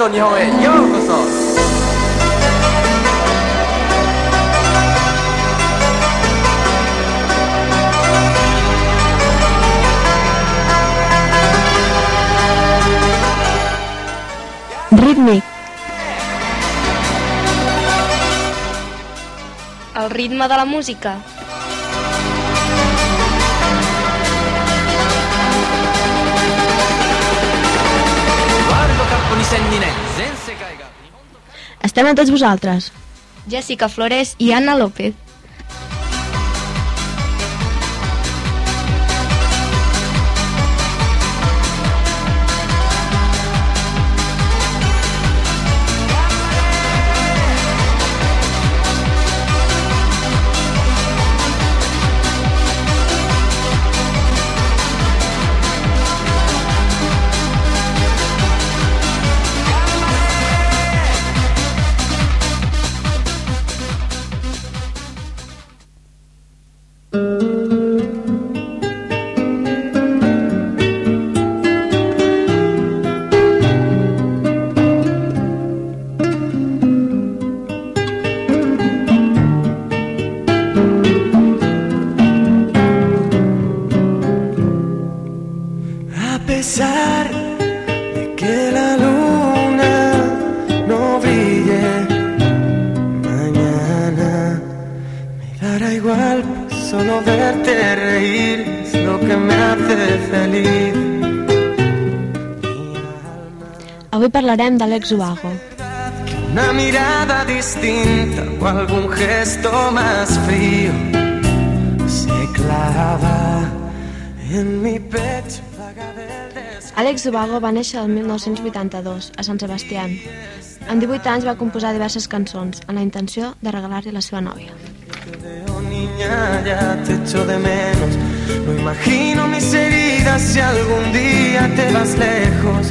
と日本へようこそ。 Rítmic. El ritme de la música. Estem amb tots vosaltres. Jessica Flores i Anna López. Avui parlarem d'Àlex Ubago. Una mirada distinta o algún gesto más frío se clava en mi pecho. Àlex Ubago va néixer el 1982 a Sant Sebastián. Amb 18 anys va composar diverses cançons amb la intenció de regalar-li a la seva nòvia. Niña, ya te echo de menos. No imagino mis heridas si algún día te vas lejos.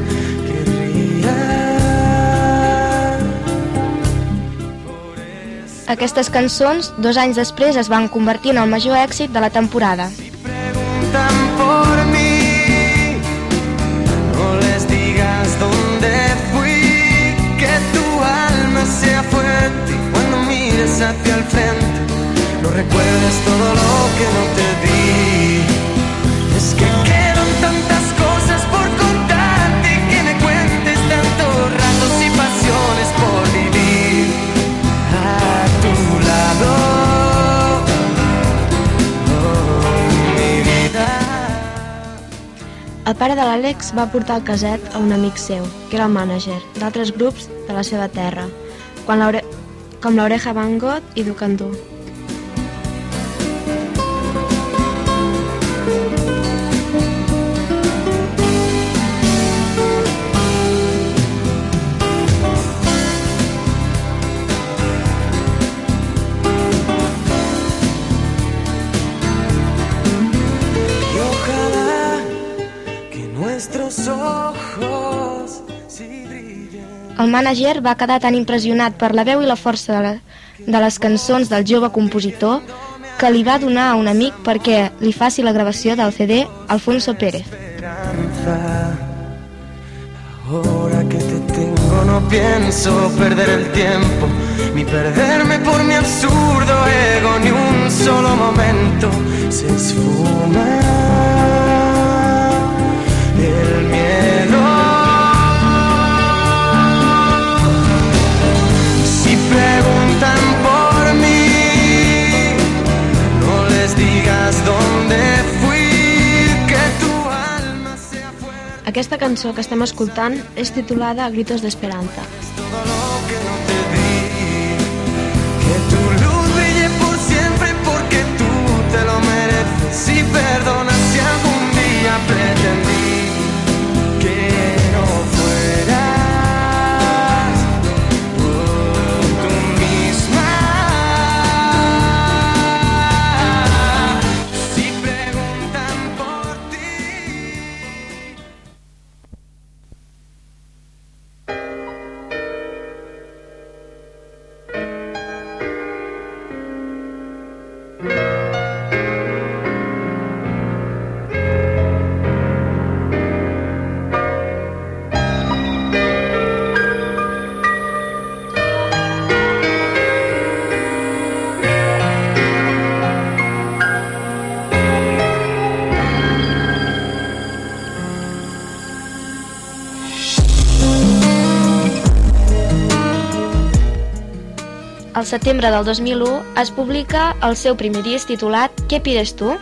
Aquestes cançons, 2 anys després, es van convertir en el major èxit de la temporada. Si preguntan por mí, no les digas dónde fui, que tu alma sea fuerte y cuando mires hacia el frente no recuerdes todo lo que no te di. Es que quedan tantas cosas por contarte y que me cuentes tantos ratos y pasiones por vivir a tu lado, mi vida. El pare de l'Àlex va portar el caset a un amic seu, que era el mànager d'altres grups de la seva terra, com l'Oreja Van Gogh i Ducandú. El mànager va quedar tan impressionat per la veu i la força de les cançons del jove compositor que li va donar a un amic perquè li faci la gravació del CD Alfonso Pérez. Ahora que te tengo no pienso perder el tiempo ni perderme por mi absurdo ego, ni un solo momento se esfuma el miedo. Si preguntan por mí, no les digas dónde fui, que tu alma sea fuerte. Aquesta cançó que estem escoltant és titulada Gritos de Esperanza. Todo lo que no te di, que tu luz brille por siempre porque tú te lo mereces. Y perdona si algún día pretendí que no fueras tú misma. Si preguntan por ti. al setembre del 2001, es publica el seu primer disc titulat ¿Qué pides tú?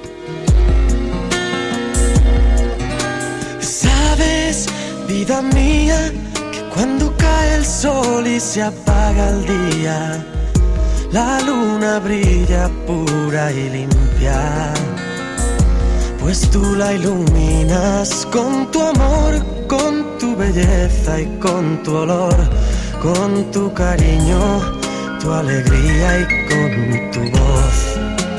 Sabes, vida mía, que cuando cae el sol y se apaga el día, la luna brilla pura y limpia, pues tú la iluminas con tu amor, con tu belleza y con tu olor, con tu cariño, tu alegría y con tu voz.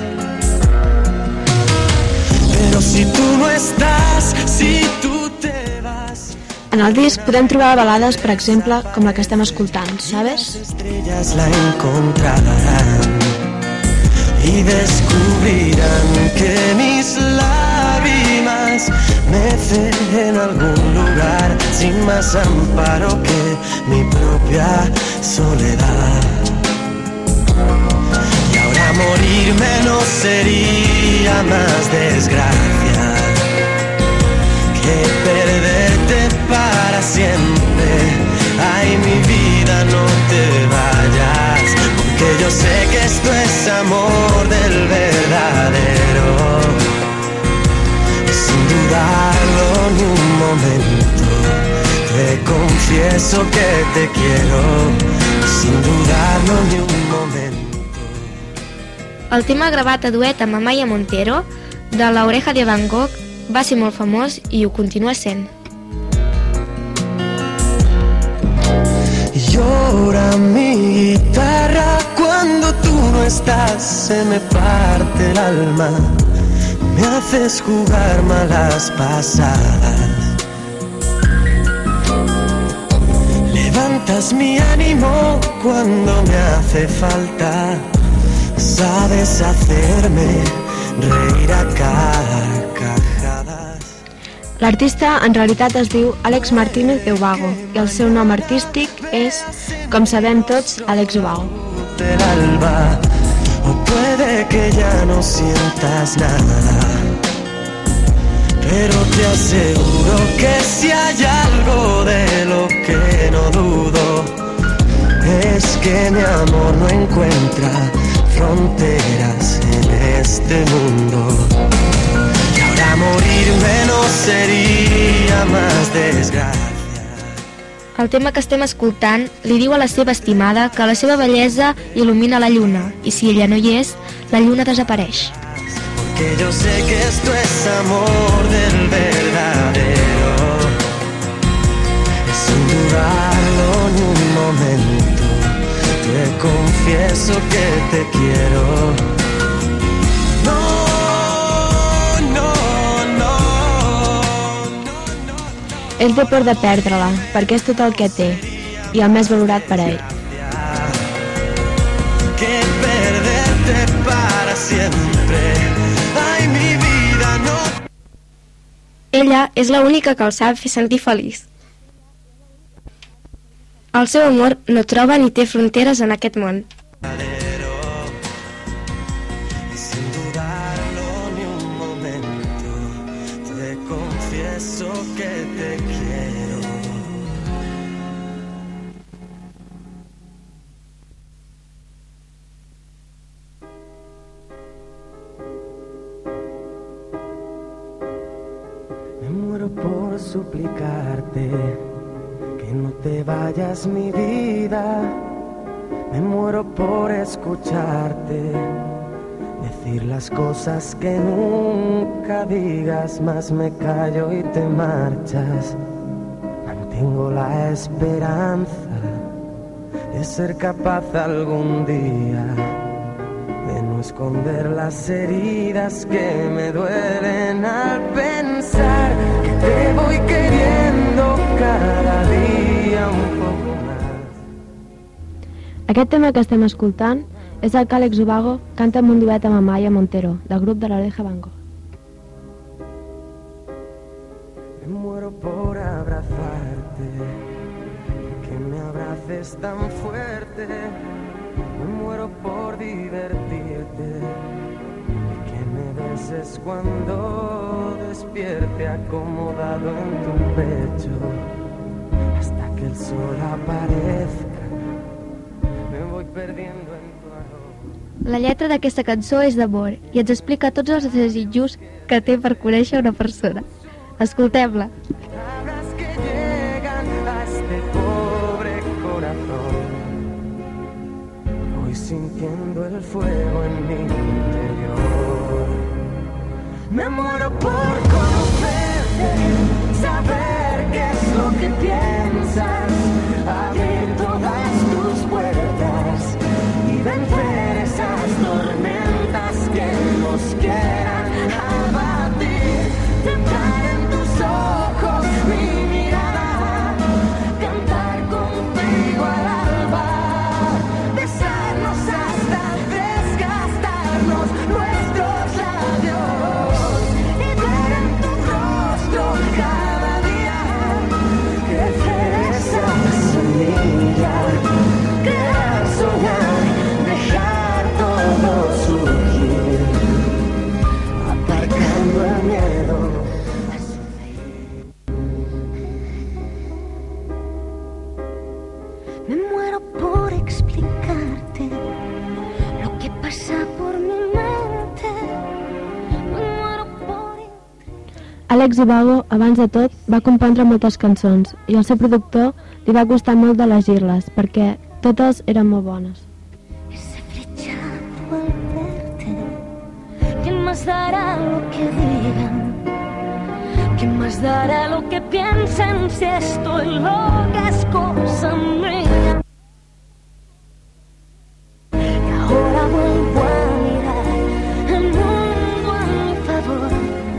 Pero si tú no estás, si tú te vas... En el disc podem trobar balades, per exemple, com la que estem escoltant, ¿sabes? Las estrellas la encontrarán y descubrirán que mis lágrimas mecen en algún lugar sin más amparo que mi propia soledad. Y ahora morirme no sería más desgracia que perderte para siempre. Ay, mi vida, no te vayas, porque yo sé que esto es amor del verdadero. Y sin dudarlo ni un momento, te confieso que te quiero. Y sin dudarlo ni un momento. El tema gravat a duet amb Amaya Montero, de La Oreja de Van Gogh, va ser molt famós i ho continua sent. Llora mi guitarra cuando tú no estás, se me parte el alma, me haces jugar malas pasadas. Levantas mi ánimo cuando me hace falta, sabes hacerme reír a carcajadas. L'artista en realitat es diu Àlex Martínez de Ubago i el seu nom artístic és, com sabem tots, Àlex Ubago. Del alba, o puede que ya no sientas nada, pero te aseguro que si hay algo de lo que no dudo, es que mi amor no encuentra fronteras en este mundo. Y ahora morirme no sería más desgracia. El tema que estem escoltant li diu a la seva estimada que la seva bellesa il·lumina la lluna i si ella no hi és, la lluna desapareix. Porque yo sé que esto es amor del verdadero. Sin dudarlo ni un momento, te confieso que te quiero. No, no, no, no, no. Ell té por de perdre-la, perquè és tot el que té, i el més valorat per a ell. Que perderte para siempre. Ay, mi vida, no. Ella és l'única que el sap fer sentir feliç. El seu amor no troba ni té fronteres en aquest món. Sin dudarlo ni un momento, te confieso que te quiero. Me muero por suplicarte que no te vayas, mi vida. Me muero por escucharte decir las cosas que nunca digas, más me callo y te marchas. Mantengo la esperanza de ser capaz algún día de no esconder las heridas que me duelen al pensar que te voy queriendo cada día un poco más. Aquest tema que estem escoltant és el que Àlex Ubago canta amb un duet amb Amaya Montero, del grup de La Oreja Van Gogh. Me muero por abrazarte, que me abraces tan fuerte. Me muero por divertirte y que me beses cuando despierte acomodado en tu pecho hasta que el sol aparezca. Me voy perdiendo en tu aroma. La lletra d'aquesta cançó és d'amor i ens explica tots els desitjos que té per conèixer una persona. Escoltem-la. Palabras que llegan a este pobre corazón. Voy sintiendo el fuego en mi interior. Me muero por conocerte, saber qué es lo que piensas, abrir todas tus puertas y vencer esas tormentas que nos quieran abatir. Tentar en tus ojos mi mirada, cantar contigo al alba, besarnos hasta desgastarnos nuestros labios y ver en tu rostro cada día crecer esa semilla, crear, soñar, dejar todo surgir, aparcando el miedo. Me muero por explicarte lo que pasa por mi mente. Me muero por... Àlex Ubago, abans de tot, va compondre moltes cançons i al seu productor li va costar molt d'elegir-les perquè totes eren molt bones. Ese flechazo al verte. ¿Quién más dará lo que digan? ¿Quién más dará lo que piensen si estoy loca es cosa mía? Y ahora vuelvo a mirar el mundo a mi favor.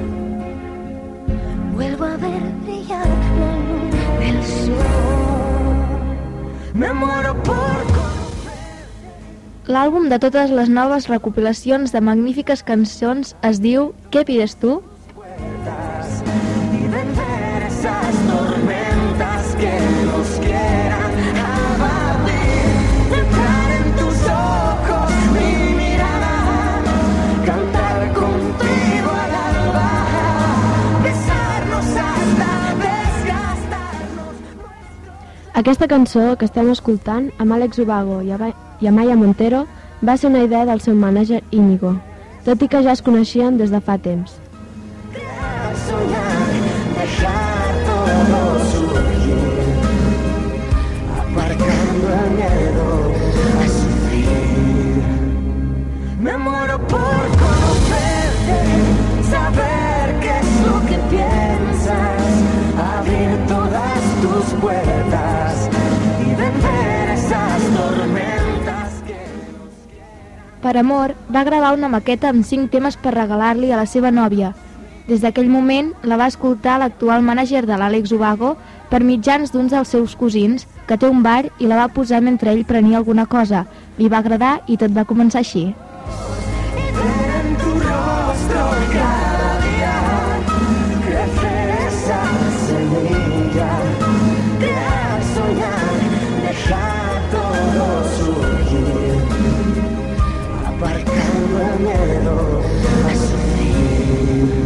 Vuelvo a ver brillar la luz del sol. Me muero por L'àlbum de totes les noves recopilacions de magnífiques cançons es diu Què pides tu? puertas y vencer esas tormentas que nos quieran abatir. Entrar en tus ojos mi mirada, cantar contigo al alba, besarnos hasta desgastarnos. Aquesta cançó que estem escoltant, amb Àlex Ubago i Amaya Montero, va ser una idea del seu mànager Íñigo, tot i que ja es coneixien des de fa temps. Crear, soñar, dejar todo surgir, aparcando el miedo a sufrir. Me muero por conocerte, saber qué es lo que piensas, abrir todas tus puertas y vencer esas tormentas que... Per amor, va gravar una maqueta amb 5 temes per regalar-li a la seva nòvia. Des d'aquell moment, la va escoltar l'actual mànager de l'Àlex Ubago per mitjans d'uns dels seus cosins, que té un bar, i la va posar mentre ell prenia alguna cosa. Li va agradar i tot va començar així. Y ver en tu rostro cada día crecer esa semilla, crear, soñar, dejar todo surgir, aparcando el miedo a sufrir.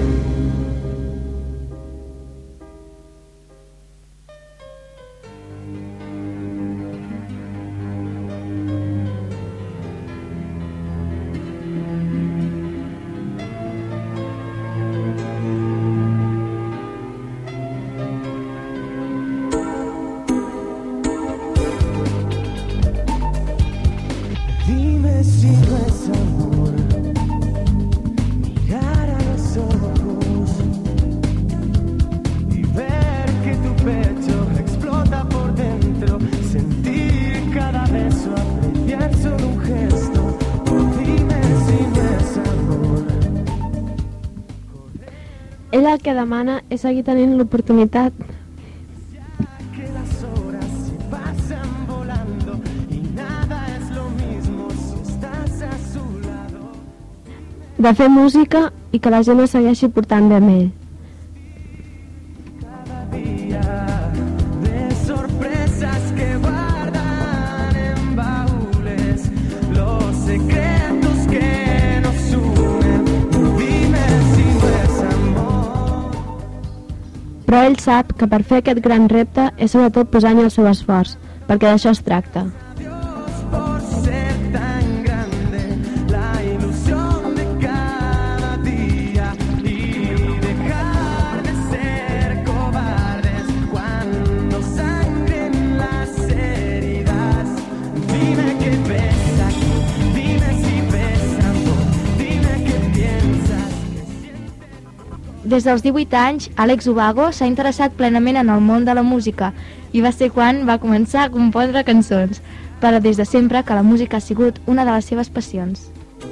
Dime si no es amor, mirar a los ojos y ver que tu pecho explota por dentro, sentir cada beso, apreciar solo un gesto. Dime si no es amor. Ell el que demana és seguir tenint l'oportunitat Que las horas se pasan volando y nada es lo mismo si estás a su lado. de fer música i que la gent es segueixi portant bé amb ell. Cada día de sorpresas que guardan en baúles los secretos que nos unen. Dime si no es amor. Però ell sap que per fer aquest gran repte és sobretot posant-hi el seu esforç, perquè d'això es tracta. Dios por ser Des dels 18 anys, Àlex Ubago s'ha interessat plenament en el món de la música i va ser quan va començar a compondre cançons, però des de sempre que la música ha sigut una de les seves passions.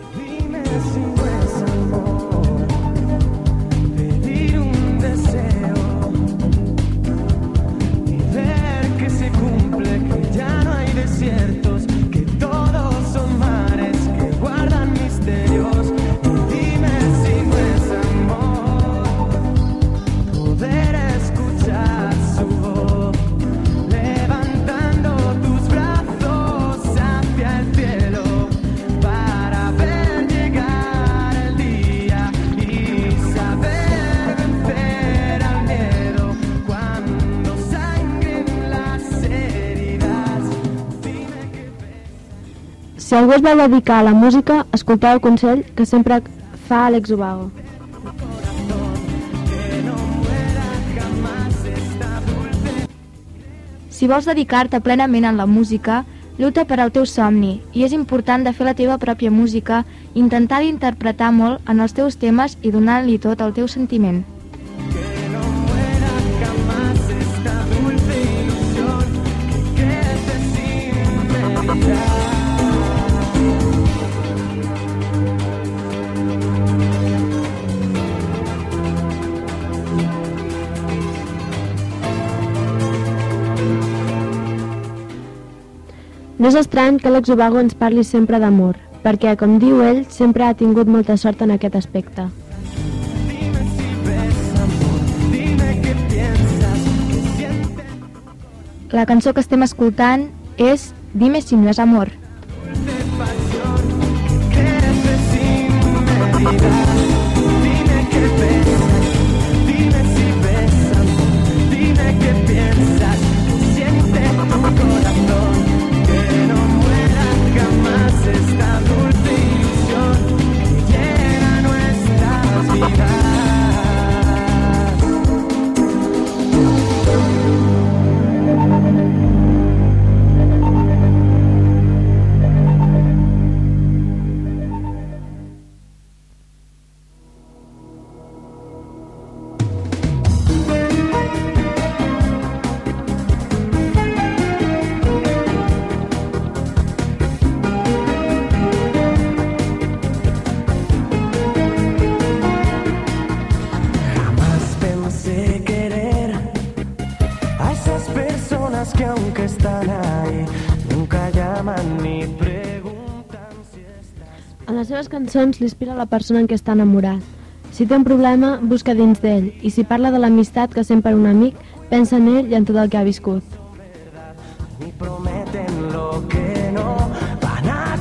Si algú es vol dedicar a la música, escolteu el consell que sempre fa Àlex Ubago. Si vols dedicar-te plenament en la música, lluita per al teu somni i és important de fer la teva pròpia música, intentar d'interpretar molt en els teus temes i donar-li tot el teu sentiment. No és estrany que Àlex Ubago ens parli sempre d'amor, perquè, com diu ell, sempre ha tingut molta sort en aquest aspecte. La cançó que estem escoltant és Dime si no és amor. Que aunque están ahí, nunca llaman ni preguntan si estás... En les seves cançons l'inspira la persona en què està enamorat. Si té un problema, busca dins d'ell, i si parla de l'amistat que sent per un amic, pensa en ell i en tot el que ha viscut. Ni prometen lo que no van a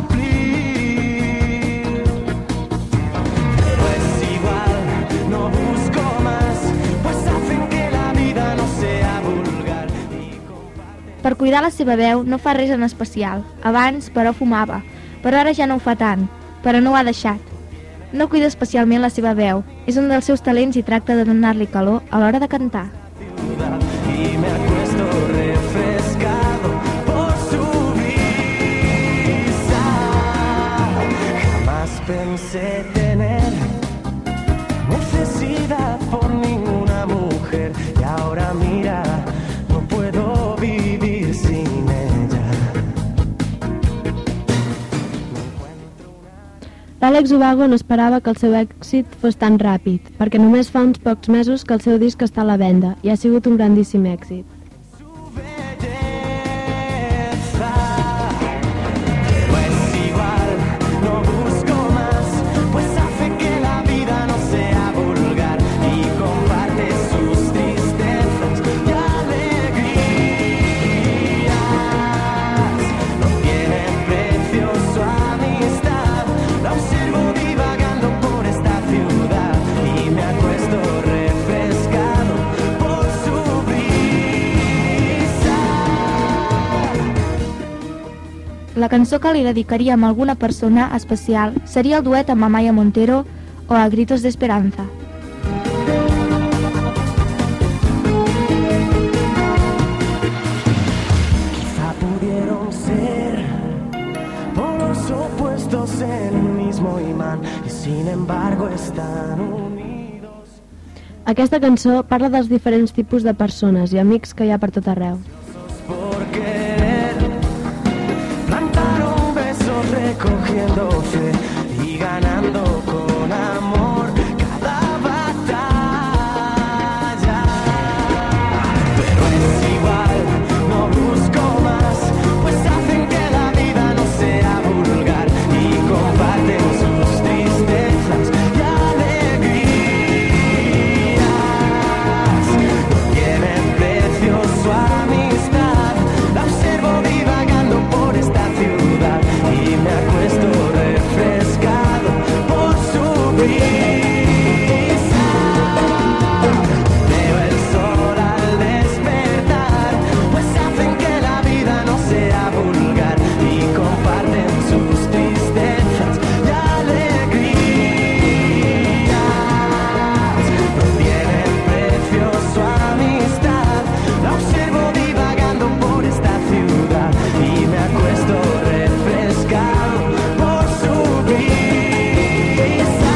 cumplir. Pero es igual, no busco más, pues hacen que la vida no sea vulgar. Per cuidar la seva veu no fa res en especial. Abans, però, fumava. Però ara ja no ho fa tant. Però no ho ha deixat. No cuida especialment la seva veu. És un dels seus talents i tracta de donar-li calor a l'hora de cantar. Y me acuesto refrescado por su brisa. Jamás pensé tener necesidad por ninguna mujer. Y ahora mira, no puedo vivir sin ella. L'Àlex Ubago no esperava que el seu èxit fos tan ràpid, perquè només fa uns pocs mesos que el seu disc està a la venda i ha sigut un grandíssim èxit. La cançó que li dedicaríem a alguna persona especial seria el duet amb Amaya Montero o A Gritos de Esperanza. Quizá pudieron ser polos opuestos en un mismo imán y sin embargo están unidos. Aquesta cançó parla dels diferents tipus de persones i amics que hi ha per tot arreu. Por querer plantar un beso recogiendo fe y ganando con amor cada batalla. Pero es igual, no busco más, pues hacen que la vida no sea vulgar y comparten sus tristezas y alegrías. No tiene precio su amistad, la observo divagando por esta ciudad y me acuesto refrescado por su brisa. Veo el sol al despertar, pues hacen que la vida no sea vulgar y comparten sus tristezas y alegrías. No tiene precio su amistad, la observo divagando por esta ciudad y me acuesto refrescado por su brisa.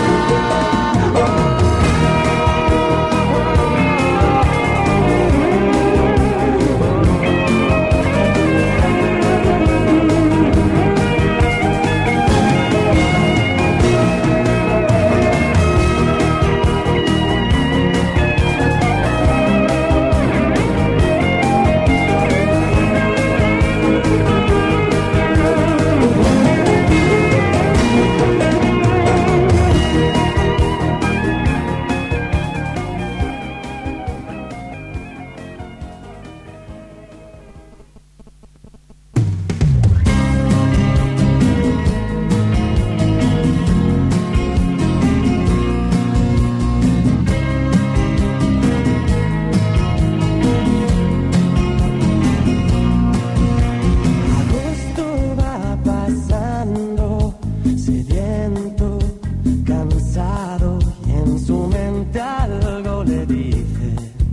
Agosto va pasando, sediento, cansado, y en su mente algo le dice: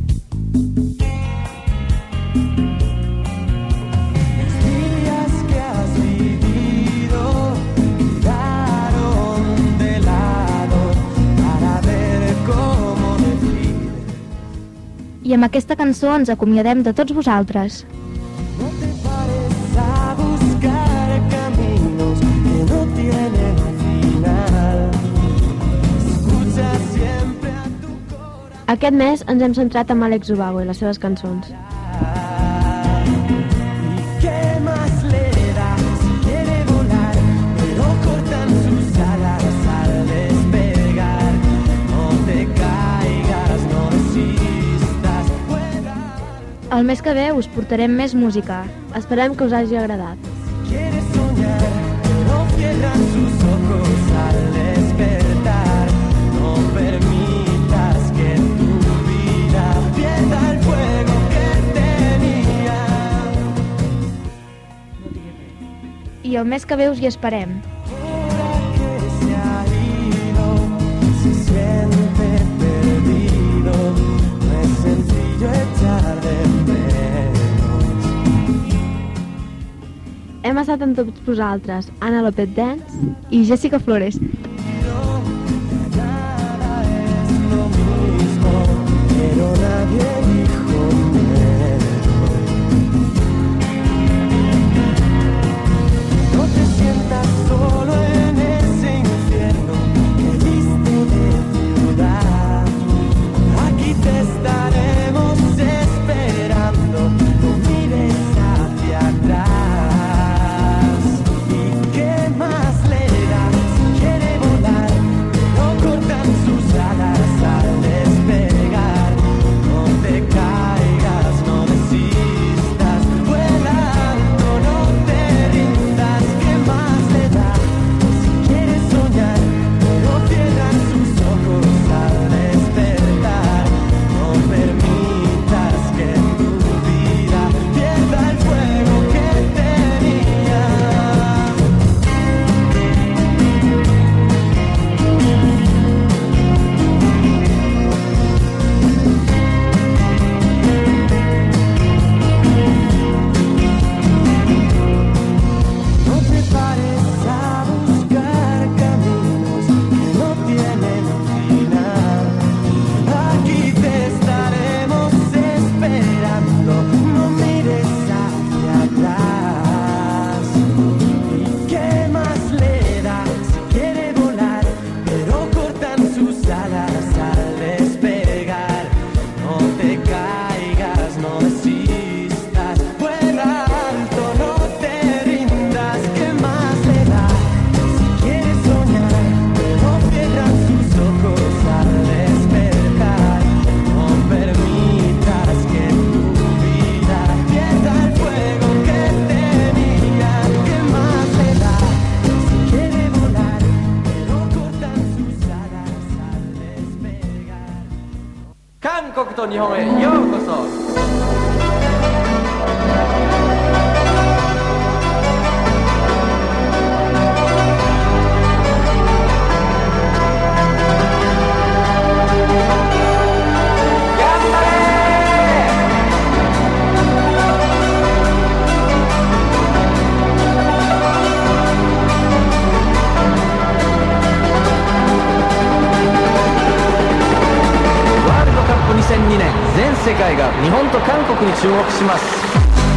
los días que has vivido quedaron de lado para ver cómo decides. I amb aquesta cançó ens acomiadem de tots vosaltres. No te pares a buscar caminos que no tienen final. Escucha siempre a tu corazón. Aquest mes ens hem centrat en Àlex Ubago i les seves cançons. ¿Y qué más le da si quiere volar? Pero cortan sus alas al despegar. No te caigas, no resistas, juega. El mes que ve us portarem més música. Esperem que us hagi agradat. Quieres soñar, pero cierran sus ojos al despertar. No permitas que tu vida pierda el fuego que tenía. I el mes que ve us hi esperem. Ahora que se ha ido, se siente perdido. No es sencillo echar de menos. Hem estat amb tots vosaltres, Anna López Dance I Jessica Flores. Nada es lo mismo, pero nadie dijo menos. No te sientas solo en ese infierno que viste de ciudad. Aquí te estaremos esperando, no mires hacia atrás. ¿Y qué más le da si quiere と日本へようこそ。2002年、全世界が日本と韓国に注目します。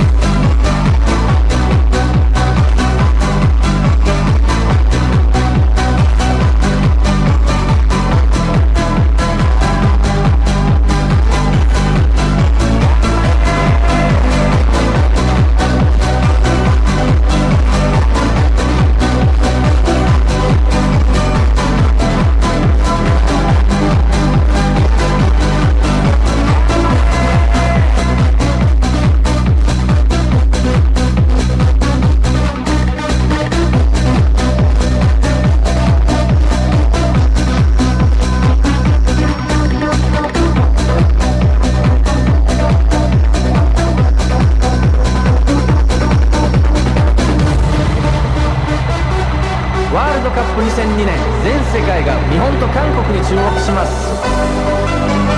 ワールドカップ2002年、全世界が日本と韓国に注目します。